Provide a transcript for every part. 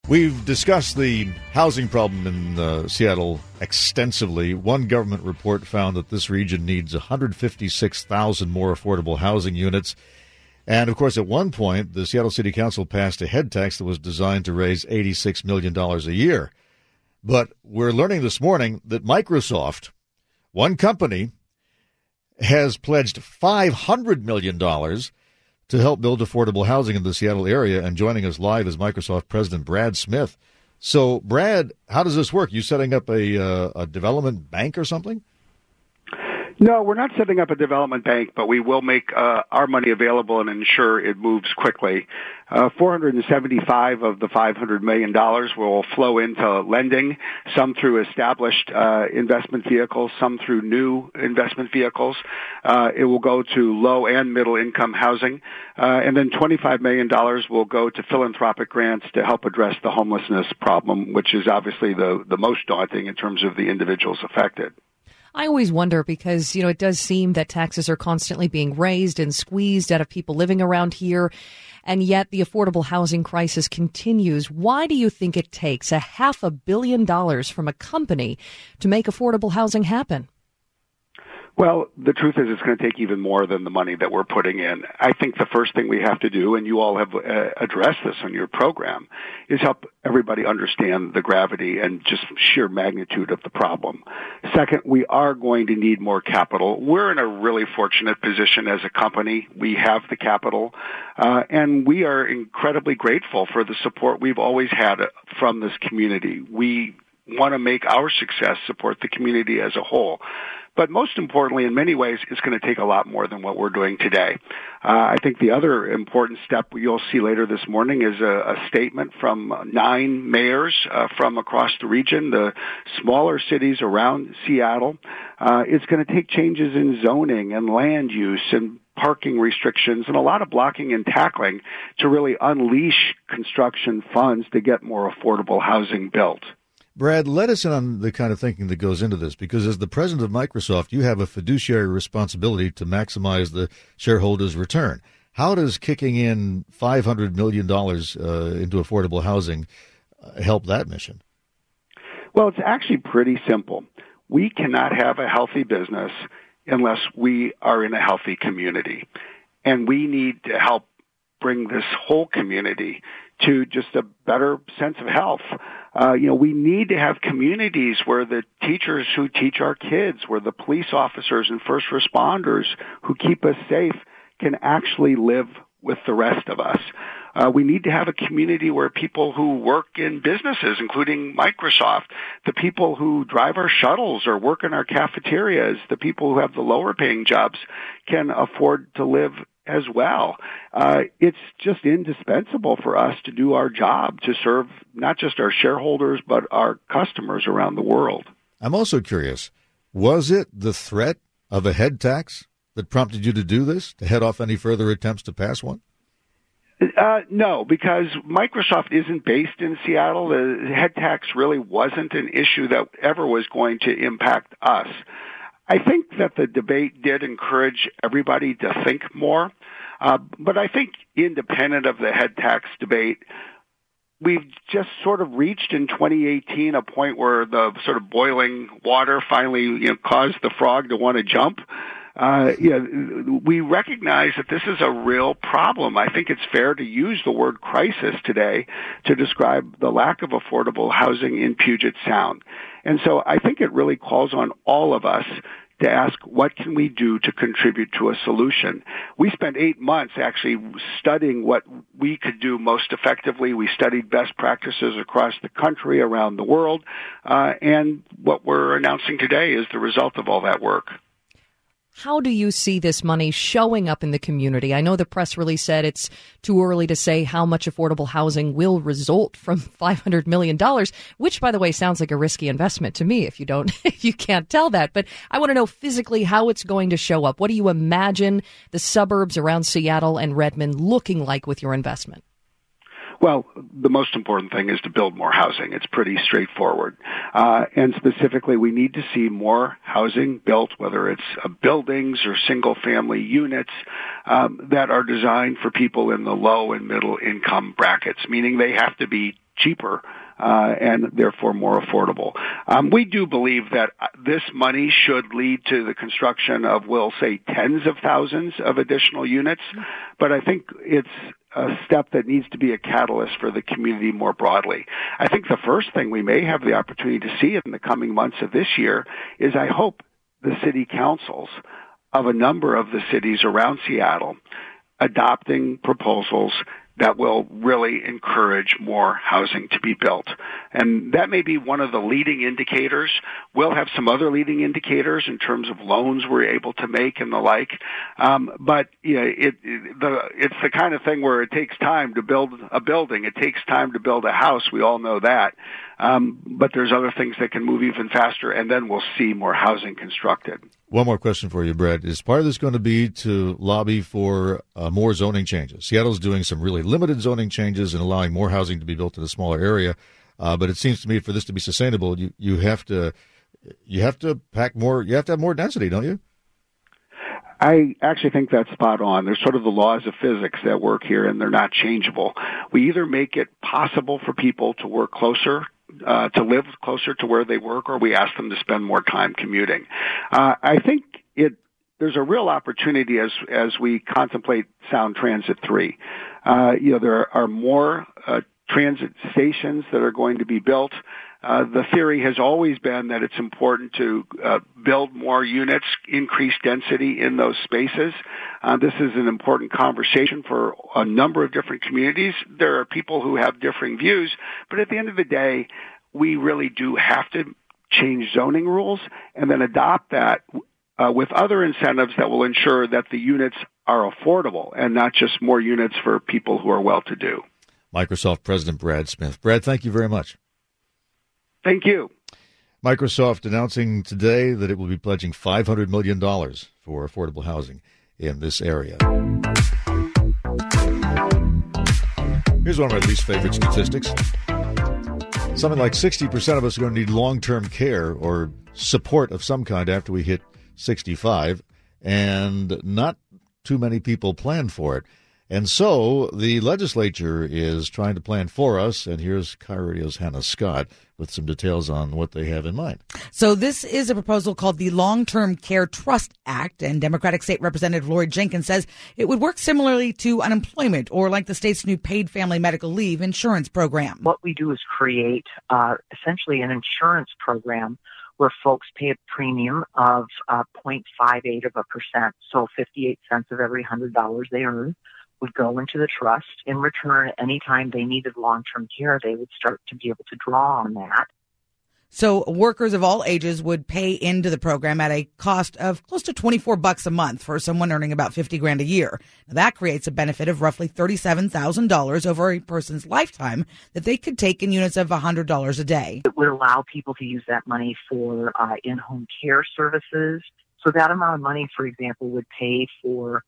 We've discussed the housing problem in Seattle extensively. One government report found that this region needs 156,000 more affordable housing units. And, of course, at one point, the Seattle City Council passed a head tax that was designed to raise $86 million a year. But we're learning this morning that Microsoft, one company, has pledged $500 million to help build affordable housing in the Seattle area. And joining us live is Microsoft President Brad Smith. So, Brad, how does this work? You setting up a development bank or something? No, we're not setting up a development bank, but we will make our money available and ensure it moves quickly. 475 of the $500 million will flow into lending, some through established investment vehicles, some through new investment vehicles. It will go to low and middle income housing. And then $25 million will go to philanthropic grants to help address the homelessness problem, which is obviously the most daunting in terms of the individuals affected. I always wonder because, it does seem that taxes are constantly being raised and squeezed out of people living around here, and yet the affordable housing crisis continues. Why do you think it takes $500 million from a company to make affordable housing happen? Well, the truth is it's going to take even more than the money that we're putting in. I think the first thing we have to do, and you all have addressed this on your program, is help everybody understand the gravity and just sheer magnitude of the problem. Second, we are going to need more capital. We're in a really fortunate position as a company. We have the capital, and we are incredibly grateful for the support we've always had from this community. We want to make our success support the community as a whole. But most importantly, in many ways, it's going to take a lot more than what we're doing today. I think the other important step you'll see later this morning is a statement from 9 mayors from across the region, the smaller cities around Seattle. It's going to take changes in zoning and land use and parking restrictions and a lot of blocking and tackling to really unleash construction funds to get more affordable housing built. Brad, let us in on the kind of thinking that goes into this, because as the president of Microsoft, you have a fiduciary responsibility to maximize the shareholders' return. How does kicking in $500 million into affordable housing help that mission? Well, it's actually pretty simple. We cannot have a healthy business unless we are in a healthy community. And we need to help bring this whole community to just a better sense of health. We need to have communities where the teachers who teach our kids, where the police officers and first responders who keep us safe can actually live with the rest of us. We need to have a community where people who work in businesses, including Microsoft, the people who drive our shuttles or work in our cafeterias, the people who have the lower paying jobs can afford to live as well. It's just indispensable for us to do our job to serve not just our shareholders, but our customers around the world. I'm also curious, was it the threat of a head tax that prompted you to do this, to head off any further attempts to pass one? No, because Microsoft isn't based in Seattle. The head tax really wasn't an issue that ever was going to impact us. I think that the debate did encourage everybody to think more, but I think independent of the head tax debate, we've just sort of reached in 2018 a point where the sort of boiling water finally caused the frog to want to jump. We recognize that this is a real problem. I think it's fair to use the word crisis today to describe the lack of affordable housing in Puget Sound. And so I think it really calls on all of us to ask, what can we do to contribute to a solution? We spent 8 months actually studying what we could do most effectively. We studied best practices across the country, around the world, and what we're announcing today is the result of all that work. How do you see this money showing up in the community? I know the press release said it's too early to say how much affordable housing will result from $500 million, which, by the way, sounds like a risky investment to me if you can't tell that. But I want to know physically how it's going to show up. What do you imagine the suburbs around Seattle and Redmond looking like with your investment? Well, the most important thing is to build more housing. It's pretty straightforward. And specifically, we need to see more housing built, whether it's buildings or single-family units that are designed for people in the low and middle income brackets, meaning they have to be cheaper and therefore more affordable. We do believe that this money should lead to the construction of, we'll say, tens of thousands of additional units, but I think it's a step that needs to be a catalyst for the community more broadly. I think the first thing we may have the opportunity to see in the coming months of this year is, I hope, the city councils of a number of the cities around Seattle adopting proposals that will really encourage more housing to be built. And that may be one of the leading indicators. We'll have some other leading indicators in terms of loans we're able to make and the like. But it's the kind of thing where it takes time to build a building. It takes time to build a house. We all know that. But there's other things that can move even faster, and then we'll see more housing constructed. One more question for you, Brad. Is part of this going to be to lobby for more zoning changes? Seattle's doing some really limited zoning changes and allowing more housing to be built in a smaller area. But it seems to me for this to be sustainable, you have to pack more. You have to have more density, don't you? I actually think that's spot on. There's sort of the laws of physics that work here, and they're not changeable. We either make it possible for people to work closer, to live closer to where they work, or we ask them to spend more time commuting. I think there's a real opportunity as we contemplate Sound Transit 3. There are more transit stations that are going to be built. The theory has always been that it's important to build more units, increase density in those spaces. This is an important conversation for a number of different communities. There are people who have differing views, but at the end of the day, we really do have to change zoning rules and then adopt that with other incentives that will ensure that the units are affordable and not just more units for people who are well-to-do. Microsoft President Brad Smith. Brad, thank you very much. Thank you. Microsoft announcing today that it will be pledging $500 million for affordable housing in this area. Here's one of my least favorite statistics. Something like 60% of us are going to need long-term care or support of some kind after we hit 65, and not too many people plan for it. And so the legislature is trying to plan for us, and here's KIRO Radio's Hannah Scott with some details on what they have in mind. So this is a proposal called the Long-Term Care Trust Act, and Democratic State Representative Lori Jenkins says it would work similarly to unemployment or like the state's new paid family medical leave insurance program. What we do is create essentially an insurance program where folks pay a premium of 0.58%. So 58 cents of every $100 they earn would go into the trust. In return, anytime they needed long-term care, they would start to be able to draw on that. So workers of all ages would pay into the program at a cost of close to $24 a month for someone earning about $50,000 a year. Now, that creates a benefit of roughly $37,000 over a person's lifetime that they could take in units of $100 a day. It would allow people to use that money for in-home care services. So that amount of money, for example, would pay for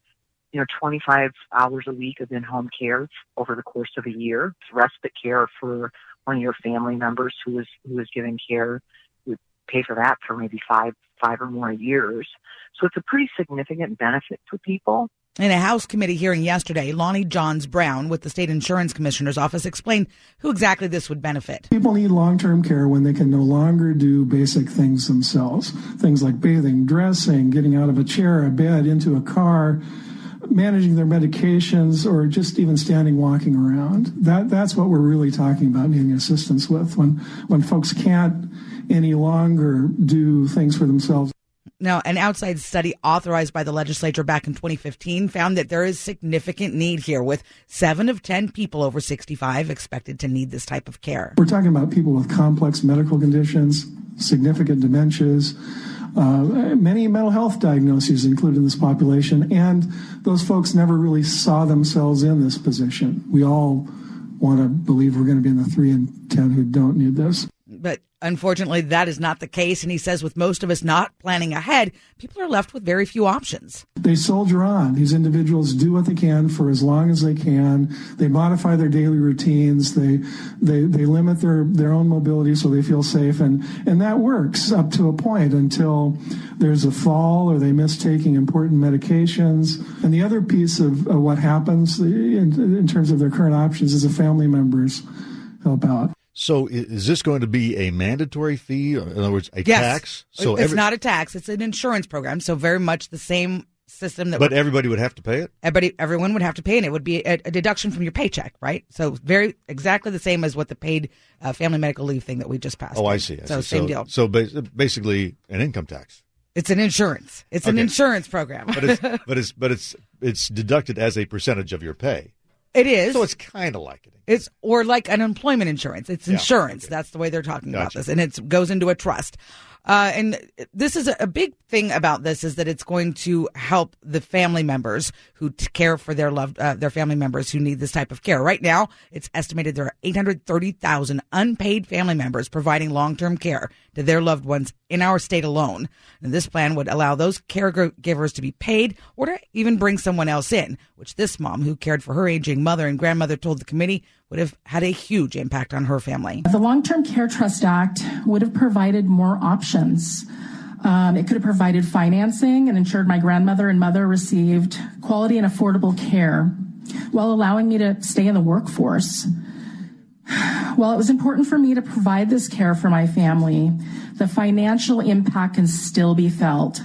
25 hours a week of in-home care over the course of a year. Respite care for one of your family members who is giving care would pay for that for maybe five or more years. So it's a pretty significant benefit to people. In a House committee hearing yesterday, Lonnie Johns Brown with the State Insurance Commissioner's Office explained who exactly this would benefit. People need long-term care when they can no longer do basic things themselves. Things like bathing, dressing, getting out of a chair, a bed, into a car, managing their medications, or just even standing, walking around. That's what we're really talking about needing assistance with when folks can't any longer do things for themselves. Now, an outside study authorized by the legislature back in 2015 found that there is significant need here, with 7 of 10 people over 65 expected to need this type of care. We're talking about people with complex medical conditions, significant dementias, many mental health diagnoses included in this population, and those folks never really saw themselves in this position. We all want to believe we're going to be in the 3 in 10 who don't need this. But unfortunately, that is not the case. And he says with most of us not planning ahead, people are left with very few options. They soldier on. These individuals do what they can for as long as they can. They modify their daily routines. They limit their own mobility so they feel safe. And that works up to a point until there's a fall or they miss taking important medications. And the other piece of what happens in terms of their current options is a family member's help out. So is this going to be a mandatory fee? In other words, a tax? So it's not a tax. It's an insurance program. So very much the same system. But everybody would have to pay it? Everyone would have to pay, and it would be a deduction from your paycheck, right? So exactly the same as what the paid family medical leave thing that we just passed. Oh, I see. Same deal. So basically an income tax. It's an insurance. It's an insurance program. But it's deducted as a percentage of your pay. It is. So it's kind of like it. It's or like unemployment insurance. It's insurance. Okay. That's the way they're talking about this, and it goes into a trust. And this is a big thing about this is that it's going to help the family members who care for their family members who need this type of care. Right now, it's estimated there are 830,000 unpaid family members providing long-term care to their loved ones in our state alone. And this plan would allow those caregivers to be paid or to even bring someone else in, which this mom who cared for her aging mother and grandmother told the committee would have had a huge impact on her family. The Long-Term Care Trust Act would have provided more options. It could have provided financing and ensured my grandmother and mother received quality and affordable care while allowing me to stay in the workforce. While it was important for me to provide this care for my family, the financial impact can still be felt.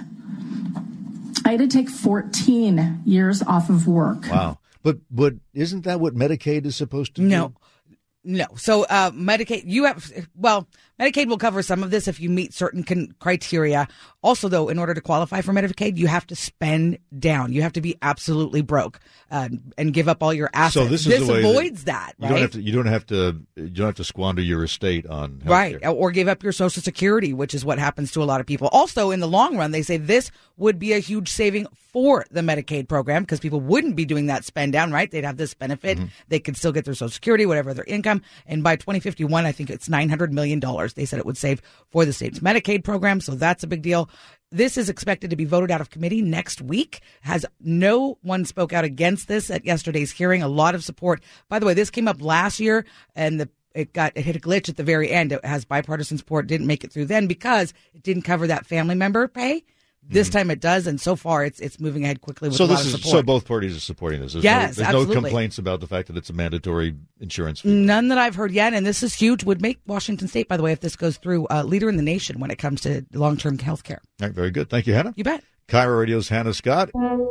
I had to take 14 years off of work. Wow. But isn't that what Medicaid is supposed to do? No. So Medicaid, Medicaid will cover some of this if you meet certain criteria. Also, though, in order to qualify for Medicaid, you have to spend down. You have to be absolutely broke and give up all your assets. So this avoids that. Right? You don't have to squander your estate on healthcare. Right, or give up your Social Security, which is what happens to a lot of people. Also, in the long run, they say this would be a huge saving for the Medicaid program because people wouldn't be doing that spend down. Right, they'd have this benefit. Mm-hmm. They could still get their Social Security, whatever their income, and by 2051, I think it's $900 million. They said it would save for the state's Medicaid program, so that's a big deal. This is expected to be voted out of committee next week. No one spoke out against this at yesterday's hearing. A lot of support. By the way, this came up last year, and it hit a glitch at the very end. It has bipartisan support. Didn't make it through then because it didn't cover that family member pay. This time it does, and so far it's moving ahead quickly with a lot of support. So both parties are supporting this. There's no complaints about the fact that it's a mandatory insurance fee. None that I've heard yet, and this is huge. Would make Washington State, by the way, if this goes through, leader in the nation when it comes to long-term health care. All right, very good. Thank you, Hannah. You bet. KIRO Radio's Hannah Scott.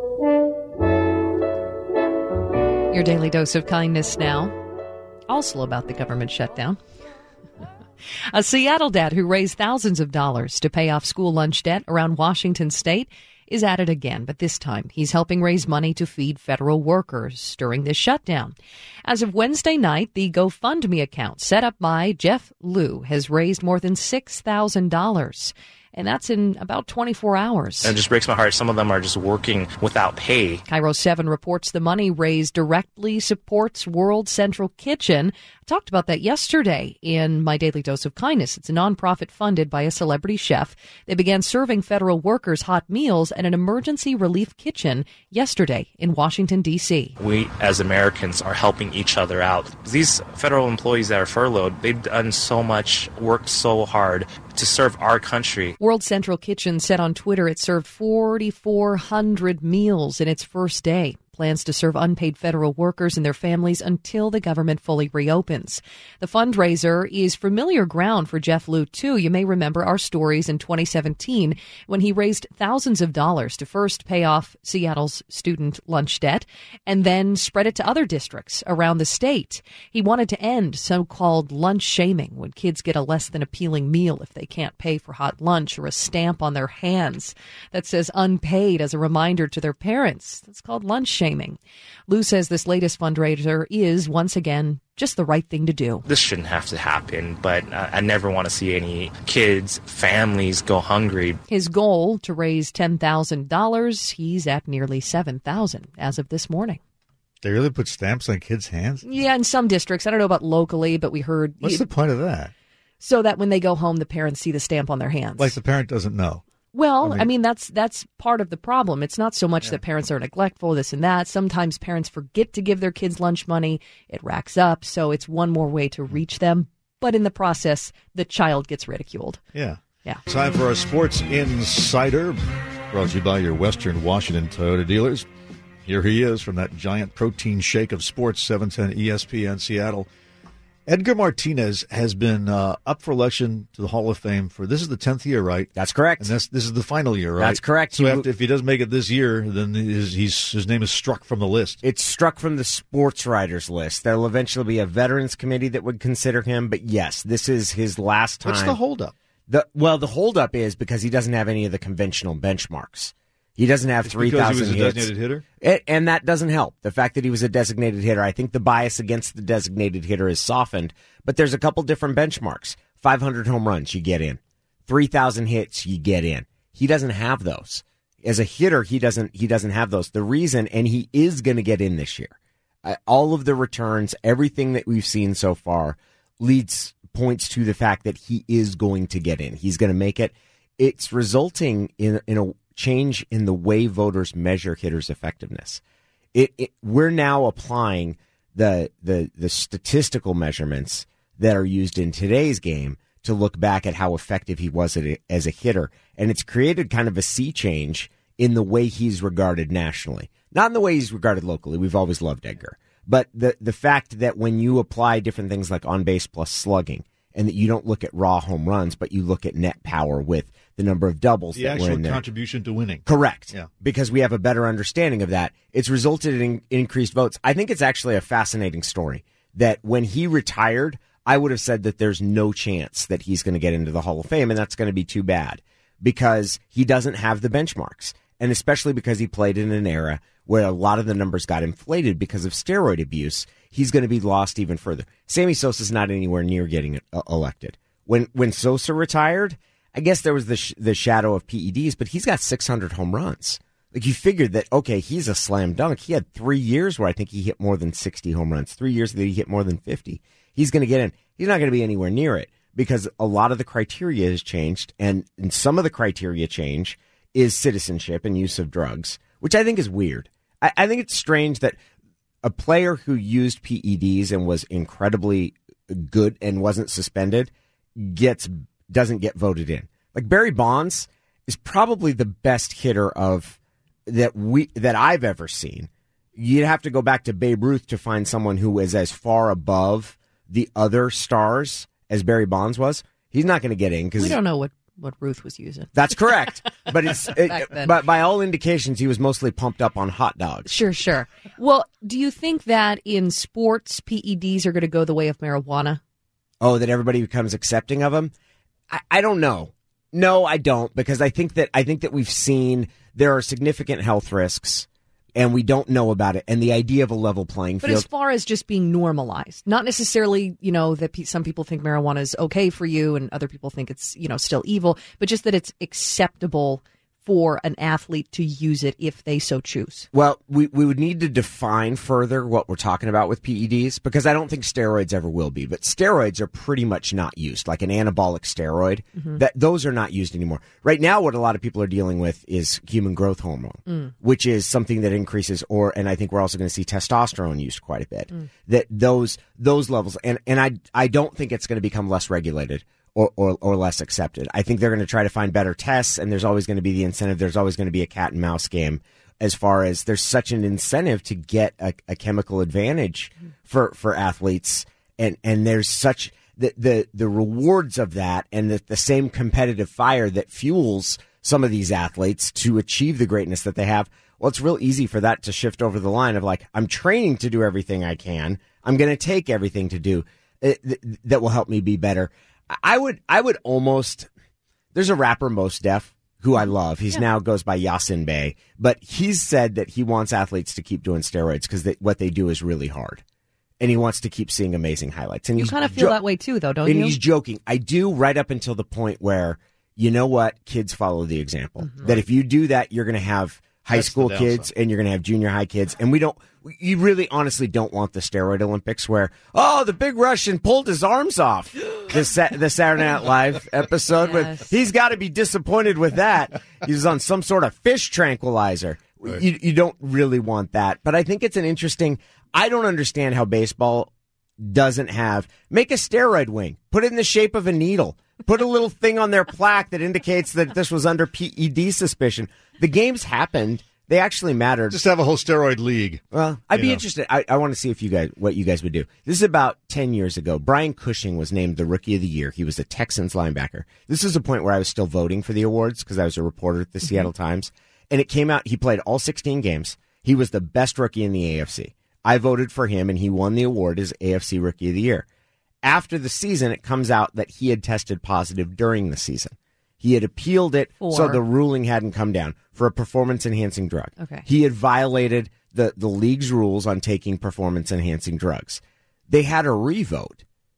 Your daily dose of kindness now. Also about the government shutdown. A Seattle dad who raised thousands of dollars to pay off school lunch debt around Washington State is at it again, but this time he's helping raise money to feed federal workers during this shutdown. As of Wednesday night, the GoFundMe account set up by Jeff Liu has raised more than $6,000. And that's in about 24 hours. It just breaks my heart. Some of them are just working without pay. KIRO 7 reports the money raised directly supports World Central Kitchen. I talked about that yesterday in my Daily Dose of Kindness. It's a nonprofit funded by a celebrity chef. They began serving federal workers hot meals at an emergency relief kitchen yesterday in Washington, D.C. We, as Americans, are helping each other out. These federal employees that are furloughed, they've done so much, worked so hard to serve our country. World Central Kitchen said on Twitter it served 4,400 meals in its first day. Plans to serve unpaid federal workers and their families until the government fully reopens. The fundraiser is familiar ground for Jeff Liu, too. You may remember our stories in 2017 when he raised thousands of dollars to first pay off Seattle's student lunch debt and then spread it to other districts around the state. He wanted to end so-called lunch shaming when kids get a less than appealing meal if they can't pay for hot lunch or a stamp on their hands that says unpaid as a reminder to their parents. That's called lunch shaming. Liu says this latest fundraiser is, once again, just the right thing to do. This shouldn't have to happen, but I never want to see any kids, families go hungry. His goal to raise $10,000, he's at nearly $7,000 as of this morning. They really put stamps on kids' hands? Yeah, in some districts. I don't know about locally, but we heard... What's the point of that? So that when they go home, the parents see the stamp on their hands. Like the parent doesn't know. Well, I mean that's part of the problem. It's not so much that parents are neglectful, this and that. Sometimes parents forget to give their kids lunch money. It racks up, so it's one more way to reach them. But in the process, the child gets ridiculed. Yeah. Yeah. Time for our Sports Insider, brought to you by your Western Washington Toyota dealers. Here he is from that giant protein shake of sports, 710 ESPN Seattle. Edgar Martinez has been up for election to the Hall of Fame this is the 10th year, right? That's correct. And this is the final year, right? That's correct. So if he doesn't make it this year, then his name is struck from the list. It's struck from the sports writers list. There'll eventually be a veterans committee that would consider him, but yes, this is his last time. What's the holdup? The holdup is because he doesn't have any of the conventional benchmarks. He doesn't have 3,000 hits. Because he was a designated hitter? And that doesn't help. The fact that he was a designated hitter, I think the bias against the designated hitter is softened, but there's a couple different benchmarks. 500 home runs, you get in. 3,000 hits, you get in. He doesn't have those. As a hitter, he doesn't have those. The reason, and he is going to get in this year, all of the returns, everything that we've seen so far points to the fact that he is going to get in. He's going to make it. It's resulting in a change in the way voters measure hitters' effectiveness. We're now applying the statistical measurements that are used in today's game to look back at how effective he was as a hitter, and it's created kind of a sea change in the way he's regarded nationally, not in the way he's regarded locally. We've always loved Edgar, but the fact that when you apply different things like on base plus slugging, and that you don't look at raw home runs, but you look at net power with the number of doubles that were in there. The actual contribution to winning. Correct. Yeah. Because we have a better understanding of that. It's resulted in increased votes. I think it's actually a fascinating story that when he retired, I would have said that there's no chance that he's going to get into the Hall of Fame, and that's going to be too bad because he doesn't have the benchmarks, and especially because he played in an era where a lot of the numbers got inflated because of steroid abuse. He's going to be lost even further. Sammy Sosa's not anywhere near getting elected. When Sosa retired, I guess there was the shadow of PEDs, but he's got 600 home runs. Like you figured that, okay, he's a slam dunk. He had 3 years where I think he hit more than 60 home runs. 3 years that he hit more than 50. He's going to get in. He's not going to be anywhere near it because a lot of the criteria has changed, and some of the criteria change is citizenship and use of drugs, which I think is weird. I think it's strange that a player who used PEDs and was incredibly good and wasn't suspended doesn't get voted in. Like Barry Bonds is probably the best hitter that I've ever seen. You'd have to go back to Babe Ruth to find someone who is as far above the other stars as Barry Bonds was. He's not going to get in because we don't know what Ruth was using. That's correct. But but by all indications, he was mostly pumped up on hot dogs. Sure. Well, do you think that in sports, PEDs are going to go the way of marijuana? Oh, that everybody becomes accepting of them? I don't know. No, I don't, because I think that we've seen there are significant health risks, and we don't know about it. And the idea of a level playing field. But as far as just being normalized, not necessarily, that some people think marijuana is okay for you and other people think it's, still evil, but just that it's acceptable for an athlete to use it if they so choose. Well, we would need to define further what we're talking about with PEDs, because I don't think steroids ever will be. But steroids are pretty much not used, like an anabolic steroid. Mm-hmm. Those are not used anymore. Right now, what a lot of people are dealing with is human growth hormone, which is something that increases, and I think we're also going to see testosterone used quite a bit. That those levels, and I don't think it's going to become less regulated or less accepted. I think they're going to try to find better tests, and there's always going to be the incentive. There's always going to be a cat and mouse game as far as there's such an incentive to get a chemical advantage for athletes, and there's such the rewards of that, and the same competitive fire that fuels some of these athletes to achieve the greatness that they have. Well, it's real easy for that to shift over the line of like, I'm training to do everything I can. I'm going to take everything to do that will help me be better. I would almost. There's a rapper, Mos Def, who I love. He's now goes by Yasin Bey, but he's said that he wants athletes to keep doing steroids because what they do is really hard, and he wants to keep seeing amazing highlights. And you kind of feel that way too, though, don't you? And he's joking. I do, right up until the point where you know what, kids follow the example. Mm-hmm. That if you do that, you're going to have high school kids and you're going to have junior high kids, and you really honestly don't want the steroid Olympics where, the big Russian pulled his arms off. The Saturday Night Live episode with, he's got to be disappointed with that. He's on some sort of fish tranquilizer. Right. You don't really want that. But I think it's I don't understand how baseball doesn't make a steroid wing. Put it in the shape of a needle. Put a little thing on their plaque that indicates that this was under PED suspicion. The games happened they actually mattered. Just have a whole steroid league. Well, I'd be interested. I want to see what you guys would do. This is about 10 years ago. Brian Cushing was named the Rookie of the Year. He was a Texans linebacker. This is a point where I was still voting for the awards because I was a reporter at the Seattle Times. And it came out, he played all 16 games. He was the best rookie in the AFC. I voted for him, and he won the award as AFC Rookie of the Year. After the season, it comes out that he had tested positive during the season. He had appealed it, so the ruling hadn't come down, for a performance-enhancing drug. Okay. He had violated the league's rules on taking performance-enhancing drugs. They had a revote.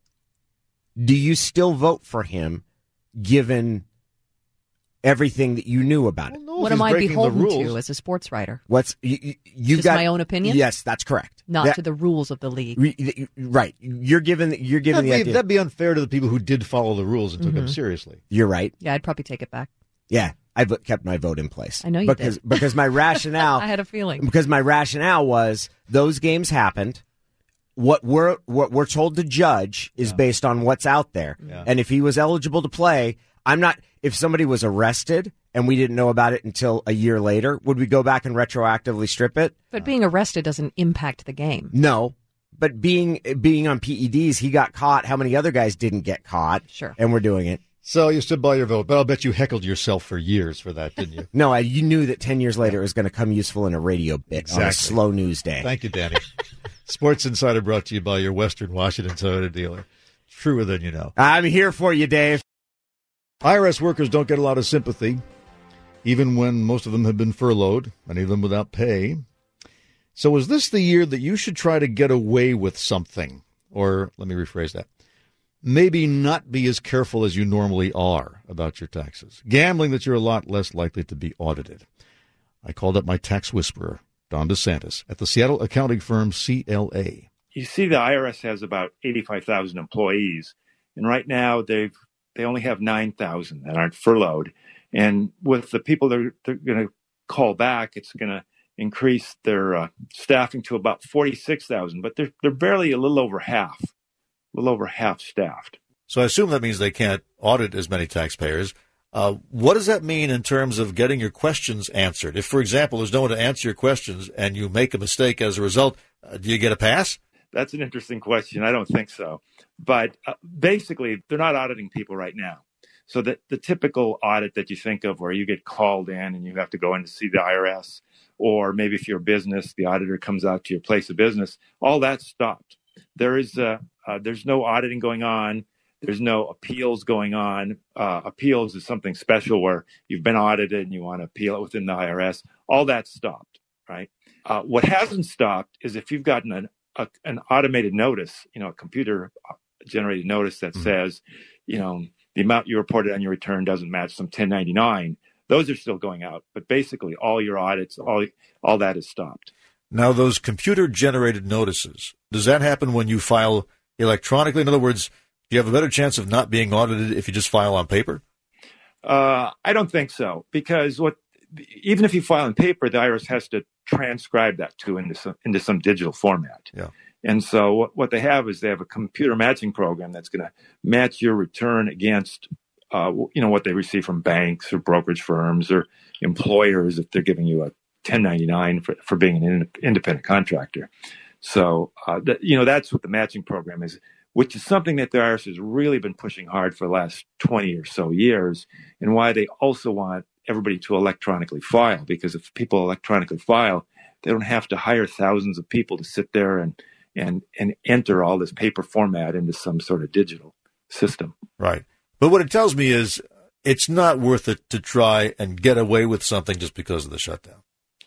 Do you still vote for him, given everything that you knew about it? What am I beholden to as a sports writer? You Just got my own opinion? Yes, that's correct. Not to the rules of the league. Right. You're given the idea. That'd be unfair to the people who did follow the rules and took them seriously. You're right. Yeah, I'd probably take it back. Yeah, I kept my vote in place. I know you did. did. Because my rationale... I had a feeling. Because my rationale was those games happened. What we're told to judge is based on what's out there. Yeah. And if he was eligible to play, if somebody was arrested and we didn't know about it until a year later, would we go back and retroactively strip it? But being arrested doesn't impact the game. No. But being on PEDs, he got caught. How many other guys didn't get caught? Sure. And we're doing it. So you stood by your vote, but I'll bet you heckled yourself for years for that, didn't you? No, you knew that 10 years later it was going to come useful in a radio bit on a slow news day. Thank you, Danny. Sports Insider brought to you by your Western Washington Toyota dealer. Truer than you know. I'm here for you, Dave. IRS workers don't get a lot of sympathy, even when most of them have been furloughed, many of them without pay. So is this the year that you should try to get away with something? Or let me rephrase that. Maybe not be as careful as you normally are about your taxes. Gambling that you're a lot less likely to be audited. I called up my tax whisperer, Don DeSantis, at the Seattle accounting firm CLA. You see, the IRS has about 85,000 employees, and right now they only have 9,000 that aren't furloughed. And with the people they're going to call back, it's going to increase their staffing to about 46,000, but they're barely a little over half staffed. So I assume that means they can't audit as many taxpayers. What does that mean in terms of getting your questions answered? If, for example, there's no one to answer your questions and you make a mistake as a result, do you get a pass? That's an interesting question. I don't think so. But basically, they're not auditing people right now. So the typical audit that you think of where you get called in and you have to go in to see the IRS, or maybe if you're a business, the auditor comes out to your place of business, all that's stopped. There's no auditing going on. There's no appeals going on. Appeals is something special where you've been audited and you want to appeal it within the IRS. All that's stopped, right? What hasn't stopped is if you've gotten an automated notice, a computer-generated notice that says, the amount you reported on your return doesn't match some 1099. Those are still going out, but basically all your audits, all that is stopped. Now, those computer-generated notices, does that happen when you file electronically? In other words, do you have a better chance of not being audited if you just file on paper? I don't think so, because even if you file on paper, the IRS has to transcribe that into some digital format. Yeah. And so what they have is they have a computer matching program that's going to match your return against, what they receive from banks or brokerage firms or employers if they're giving you a 1099 for being an independent contractor. So, that's what the matching program is, which is something that the IRS has really been pushing hard for the last 20 or so years, and why they also want everybody to electronically file, because if people electronically file, they don't have to hire thousands of people to sit there and enter all this paper format into some sort of digital system. Right. But what it tells me is it's not worth it to try and get away with something just because of the shutdown.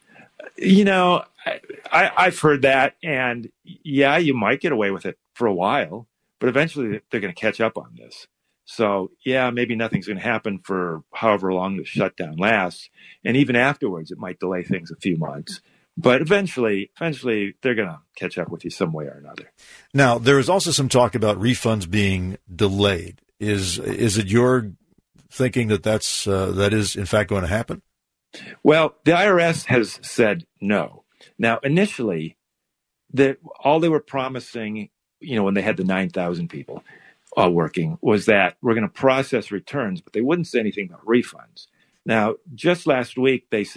I've heard that, and yeah, you might get away with it for a while, but eventually they're going to catch up on this. So yeah, maybe nothing's going to happen for however long the shutdown lasts. And even afterwards, it might delay things a few months. But eventually, they're going to catch up with you some way or another. Now, there is also some talk about refunds being delayed. Is it your thinking that that is in fact going to happen? Well, the IRS has said no. Now, initially, all they were promising, when they had the 9,000 people working, was that we're going to process returns, but they wouldn't say anything about refunds. Now, just last week, they said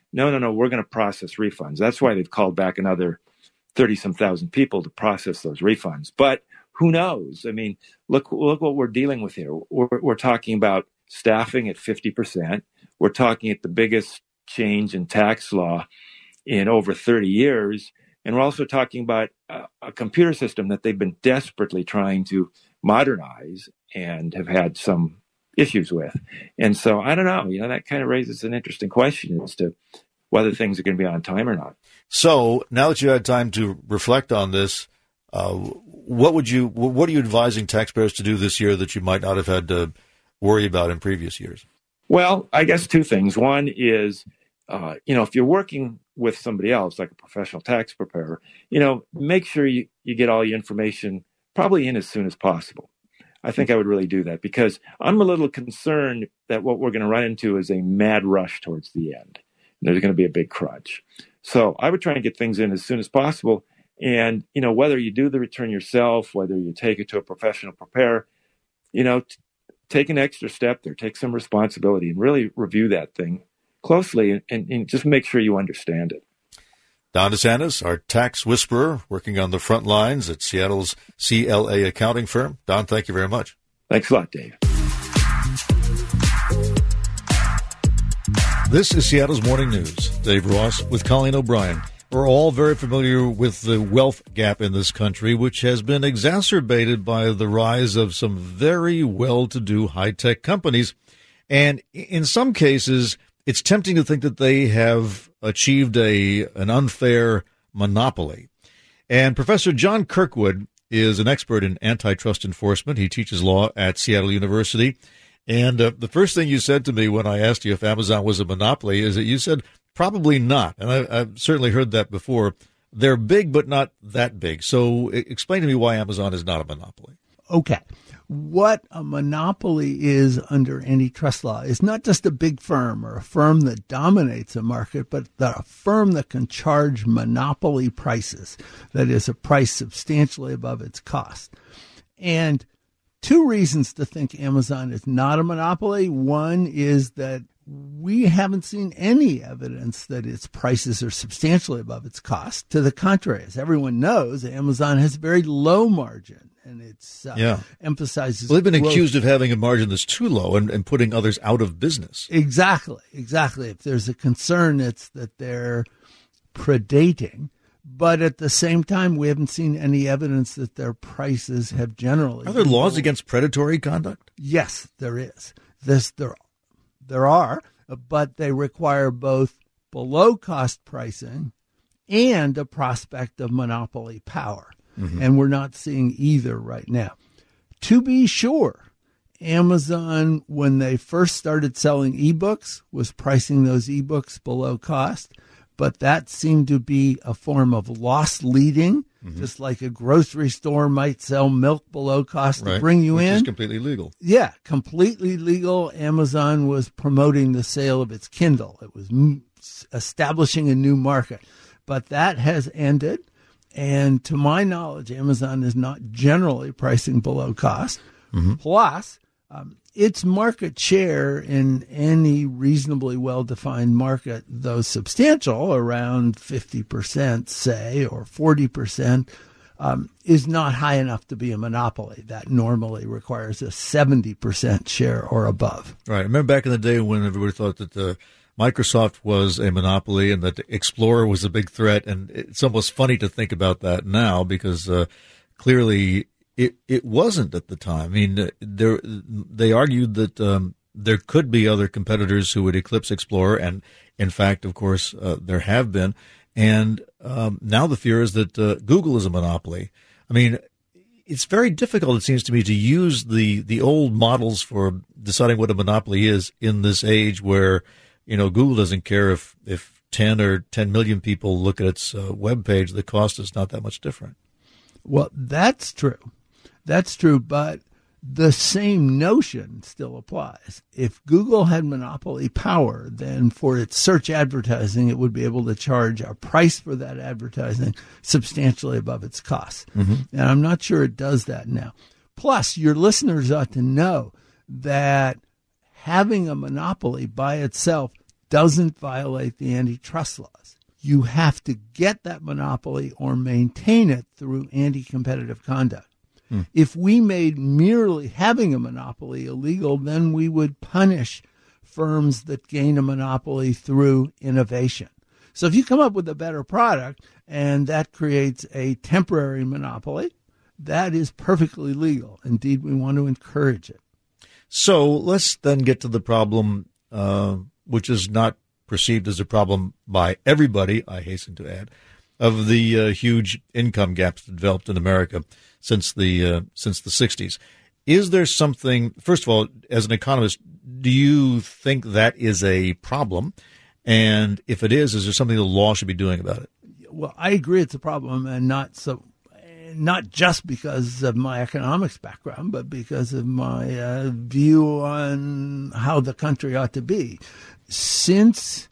no, we're going to process refunds. That's why they've called back another 30-some thousand people to process those refunds. But who knows? I mean, look what we're dealing with here. We're talking about staffing at 50%. We're talking at the biggest change in tax law in over 30 years. And we're also talking about a computer system that they've been desperately trying to modernize and have had some issues with. And so I don't know, that kind of raises an interesting question as to whether things are going to be on time or not. So now that you had time to reflect on this, what are you advising taxpayers to do this year that you might not have had to worry about in previous years? Well, I guess two things. One is, if you're working with somebody else, like a professional tax preparer, make sure you get all your information probably in as soon as possible. I think I would really do that because I'm a little concerned that what we're going to run into is a mad rush towards the end. There's going to be a big crunch. So I would try and get things in as soon as possible. And, whether you do the return yourself, whether you take it to a professional preparer, take an extra step there, take some responsibility and really review that thing closely and just make sure you understand it. Don DeSantis, our tax whisperer, working on the front lines at Seattle's CLA accounting firm. Don, thank you very much. Thanks a lot, Dave. This is Seattle's Morning News. Dave Ross with Colleen O'Brien. We're all very familiar with the wealth gap in this country, which has been exacerbated by the rise of some very well-to-do high-tech companies. And in some cases, it's tempting to think that they have achieved an unfair monopoly. And Professor John Kirkwood is an expert in antitrust enforcement. He teaches law at Seattle University. And the first thing you said to me when I asked you if Amazon was a monopoly is that you said probably not. And I've certainly heard that before. They're big, but not that big. So explain to me why Amazon is not a monopoly. Okay. What a monopoly is under antitrust law is not just a big firm or a firm that dominates a market, but a firm that can charge monopoly prices. That is, a price substantially above its cost. And two reasons to think Amazon is not a monopoly. One is that we haven't seen any evidence that its prices are substantially above its cost. To the contrary, as everyone knows, Amazon has very low margin. And it's emphasizes. Well, they've been growth. accused of having a margin that's too low and putting others out of business. Exactly. If there's a concern, it's that they're predating. But at the same time, we haven't seen any evidence that their prices have generally. Are there laws against predatory conduct? Yes, there is. There are, but they require both below cost pricing and a prospect of monopoly power. Mm-hmm. And we're not seeing either right now. To be sure, Amazon, when they first started selling ebooks, was pricing those ebooks below cost, but that seemed to be a form of loss leading, just like a grocery store might sell milk below cost to bring you in. Which is completely legal. Yeah, completely legal. Amazon was promoting the sale of its Kindle. It was establishing a new market. But that has ended. And to my knowledge, Amazon is not generally pricing below cost. Mm-hmm. Plus, its market share in any reasonably well-defined market, though substantial, around 50%, say, or 40%, is not high enough to be a monopoly. That normally requires a 70% share or above. Right. I remember back in the day when everybody thought that Microsoft was a monopoly and that Explorer was a big threat. And it's almost funny to think about that now because clearly it wasn't at the time. I mean, they argued that there could be other competitors who would eclipse Explorer. And in fact, of course, there have been. And now the fear is that Google is a monopoly. I mean, it's very difficult, it seems to me, to use the old models for deciding what a monopoly is in this age where Google doesn't care if 10 or 10 million people look at its web page. The cost is not that much different. Well, that's true. That's true, but the same notion still applies. If Google had monopoly power, then for its search advertising, it would be able to charge a price for that advertising substantially above its costs. Mm-hmm. And I'm not sure it does that now. Plus, your listeners ought to know that having a monopoly by itself doesn't violate the antitrust laws. You have to get that monopoly or maintain it through anti-competitive conduct. If we made merely having a monopoly illegal, then we would punish firms that gain a monopoly through innovation. So if you come up with a better product and that creates a temporary monopoly, that is perfectly legal. Indeed, we want to encourage it. So let's then get to the problem, which is not perceived as a problem by everybody, I hasten to add, of the huge income gaps developed in America since the 60s. Is there something, first of all, as an economist, do you think that is a problem? And if it is there something the law should be doing about it? Well, I agree it's a problem, and not just because of my economics background, but because of my view on how the country ought to be. Since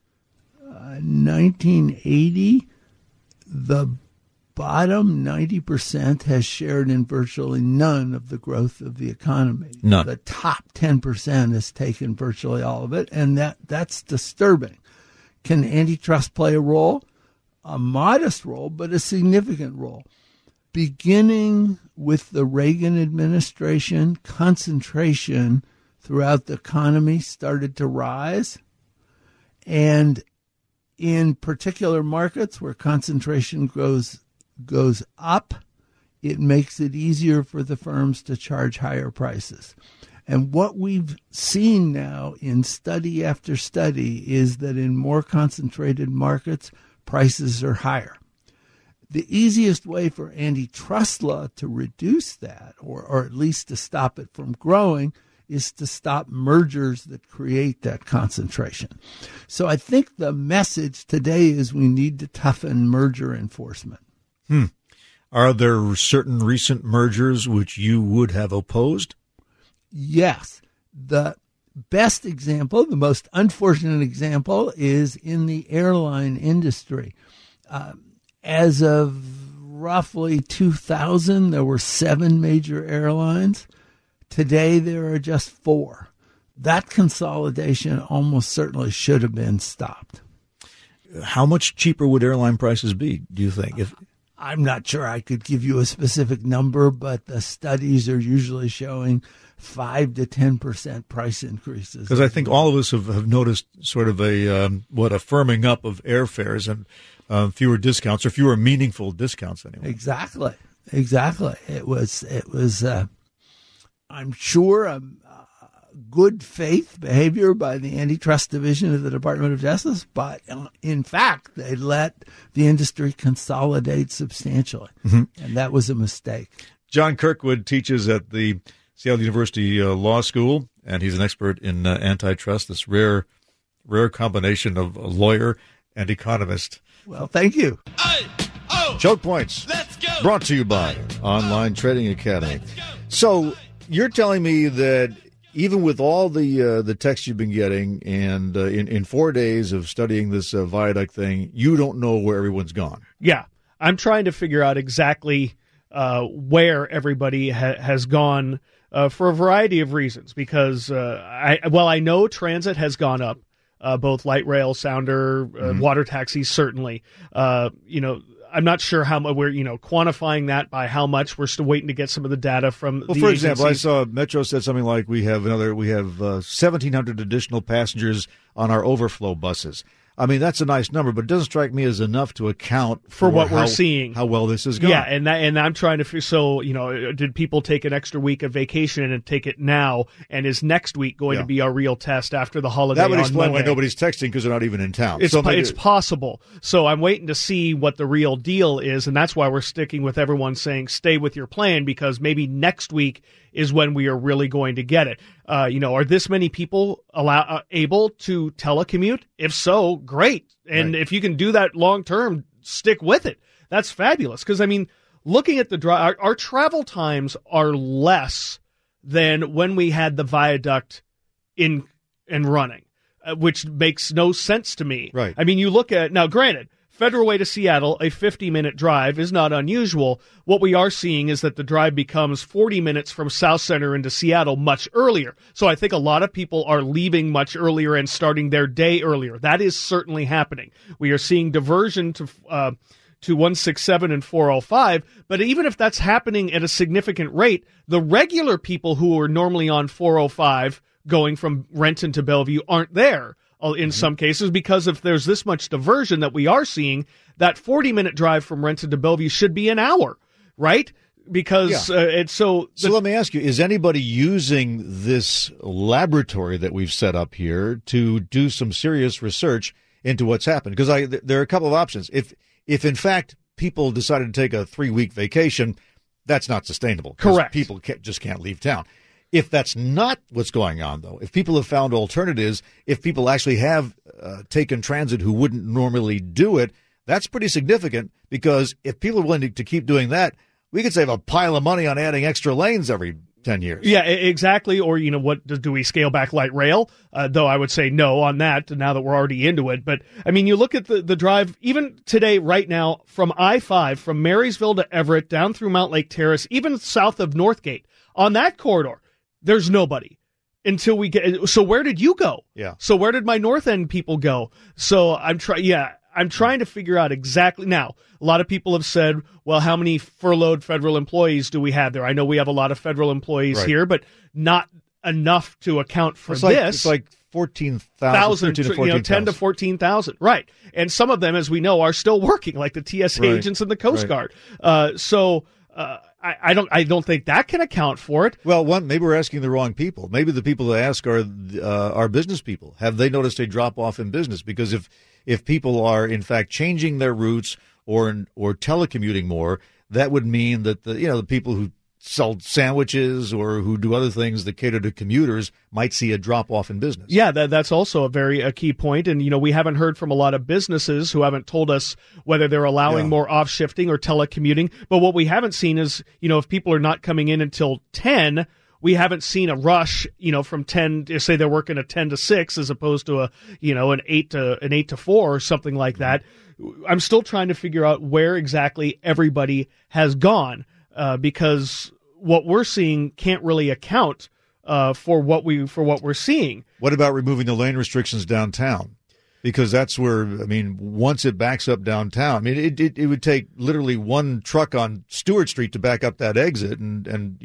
1980, the bottom 90% has shared in virtually none of the growth of the economy. None. The top 10% has taken virtually all of it, and that's disturbing. Can antitrust play a role? A modest role, but a significant role. Beginning with the Reagan administration, concentration throughout the economy started to rise. And in particular markets where concentration goes up, it makes it easier for the firms to charge higher prices. And what we've seen now in study after study is that in more concentrated markets, prices are higher. The easiest way for antitrust law to reduce that, or at least to stop it from growing, is to stop mergers that create that concentration. So I think the message today is we need to toughen merger enforcement. Are there certain recent mergers which you would have opposed? Yes. The best example, the most unfortunate example, is in the airline industry. As of roughly 2000, there were 7 major airlines. Today, there are just 4. That consolidation almost certainly should have been stopped. How much cheaper would airline prices be, do you think? I'm not sure I could give you a specific number, but the studies are usually showing 5 to 10% price increases. Because I think all of us have noticed sort of a firming up of airfares and fewer discounts, or fewer meaningful discounts anyway. Exactly. It was I'm sure a good faith behavior by the antitrust division of the Department of Justice, but in fact, they let the industry consolidate substantially, and that was a mistake. John Kirkwood teaches at the Seattle University Law School, and he's an expert in antitrust, this rare combination of a lawyer and economist. Well, thank you. Choke Points, brought to you by Online Trading Academy. So you're telling me that even with all the text you've been getting, and in 4 days of studying this viaduct thing, you don't know where everyone's gone. Yeah, I'm trying to figure out exactly where everybody has gone for a variety of reasons. Because I know transit has gone up, both light rail, sounder, water taxis, certainly. I'm not sure how much we're, quantifying that by how much. We're still waiting to get some of the data from the for example, agencies. I saw Metro said something like we have 1,700 additional passengers on our overflow buses. I mean, that's a nice number, but it doesn't strike me as enough to account for what we're seeing, how well this is going. Yeah, and I'm trying to figure. So, did people take an extra week of vacation and take it now? And is next week going to be our real test after the holiday? That would on explain Monday? why nobody's texting, because they're not even in town. It's possible. So I'm waiting to see what the real deal is, and that's why we're sticking with everyone saying stay with your plan, because maybe next week is when we are really going to get it. Are this many people able to telecommute? If so, great. And if you can do that long term, stick with it. That's fabulous. Because, looking at our travel times are less than when we had the viaduct in and running, which makes no sense to me. Right. You look at, now granted, Federal Way to Seattle, a 50-minute drive is not unusual. What we are seeing is that the drive becomes 40 minutes from South Center into Seattle much earlier. So I think a lot of people are leaving much earlier and starting their day earlier. That is certainly happening. We are seeing diversion to 167 and 405, but even if that's happening at a significant rate, the regular people who are normally on 405 going from Renton to Bellevue aren't there in some cases, because if there's this much diversion that we are seeing, that 40-minute drive from Renton to Bellevue should be an hour, right? Because it's so let me ask you, is anybody using this laboratory that we've set up here to do some serious research into what's happened? Because there are a couple of options. If in fact people decided to take a 3-week vacation, that's not sustainable. Correct. People just can't leave town. If that's not what's going on, though, if people have found alternatives, if people actually have taken transit who wouldn't normally do it, that's pretty significant, because if people are willing to keep doing that, we could save a pile of money on adding extra lanes every 10 years. Yeah, exactly. Or, what do we scale back light rail? Though I would say no on that now that we're already into it. But, I mean, you look at the drive, even today, right now, from I-5, from Marysville to Everett, down through Mount Lake Terrace, even south of Northgate, on that corridor, there's nobody until we get. So where did you go? Yeah. So where did my North End people go? So I'm trying to figure out exactly. Now, a lot of people have said, well, how many furloughed federal employees do we have there? I know we have a lot of federal employees here, but not enough to account for this. It's like 14,000, 10 to 14,000. Right. And some of them, as we know, are still working, like the TSA agents and the Coast Guard. I don't think that can account for it. Well, maybe we're asking the wrong people. Maybe the people to ask are business people. Have they noticed a drop off in business? Because if people are in fact changing their routes or telecommuting more, that would mean that the people who sell sandwiches or who do other things that cater to commuters might see a drop off in business. Yeah, that's also a key point. And, we haven't heard from a lot of businesses who haven't told us whether they're allowing more off shifting or telecommuting. But what we haven't seen is, if people are not coming in until 10, we haven't seen a rush, from 10 to say they're working a 10 to 6 as opposed to an 8 to 4 or something like that. I'm still trying to figure out where exactly everybody has gone. Because what we're seeing can't really account for what we're seeing. What about removing the lane restrictions downtown? Because that's where, once it backs up downtown, it would take literally one truck on Stewart Street to back up that exit and in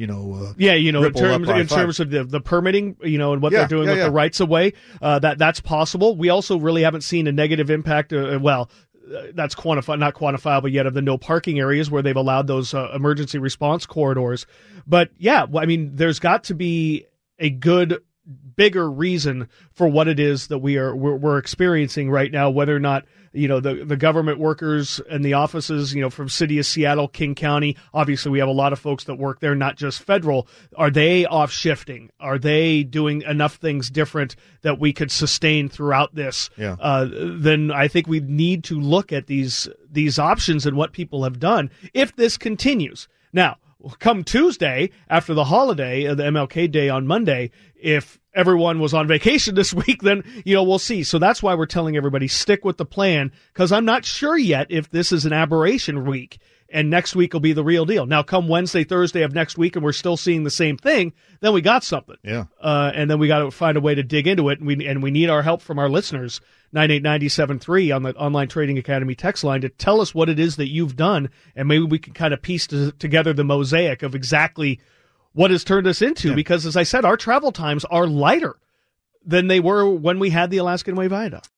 terms of the permitting, and what they're doing with the rights of way, that's possible. We also really haven't seen a negative impact. That's not quantifiable yet, of the no parking areas where they've allowed those emergency response corridors. But there's got to be a bigger reason for what it is that we're experiencing right now, whether or not the government workers and the offices, from City of Seattle, King County. Obviously, we have a lot of folks that work there, not just federal. Are they off shifting? Are they doing enough things different that we could sustain throughout this? Yeah. Then I think we need to look at these options and what people have done if this continues. Now, come Tuesday, after the holiday, the MLK Day on Monday, if everyone was on vacation this week, then, we'll see. So that's why we're telling everybody, stick with the plan, because I'm not sure yet if this is an aberration week and next week will be the real deal. Now, come Wednesday, Thursday of next week, and we're still seeing the same thing, then we got something. Yeah. And then we got to find a way to dig into it, and we need our help from our listeners, 989-73 on the Online Trading Academy text line, to tell us what it is that you've done, and maybe we can kind of piece together the mosaic of exactly what has turned us into. Yeah. Because, as I said, our travel times are lighter than they were when we had the Alaskan Wave Viaduct.